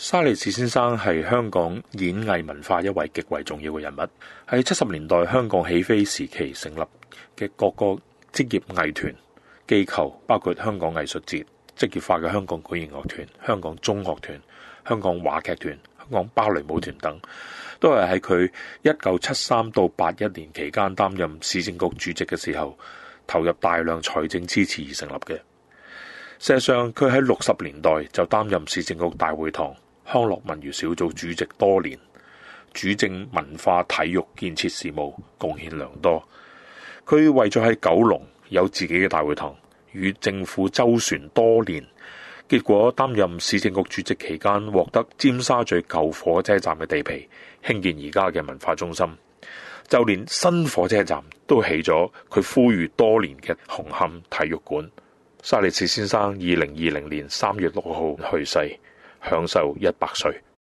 沙利士先生係香港演藝文化一位極為重要嘅人物，喺70年代香港起飛時期成立嘅各個職業藝團機構，包括香港藝術節、職業化嘅香港管弦樂團、香港中樂團、香港話劇團、香港芭蕾舞團等，都係喺佢1973到81年期間擔任市政局主席嘅時候，投入大量財政支持而成立嘅。事實上，佢喺60年代就擔任市政局大會堂康樂文娛小組主席多年，主政文化體育建設事務，貢獻良多。佢為咗喺九龍有自己嘅大會堂，與政府周旋多年，結果擔任市政局主席期間，獲得尖沙咀舊火車站嘅地皮，興建而家嘅文化中心。就連新火車站都起咗佢呼籲多年嘅紅磡體育館。沙利士先生2020年3月6號去世，享壽100歲。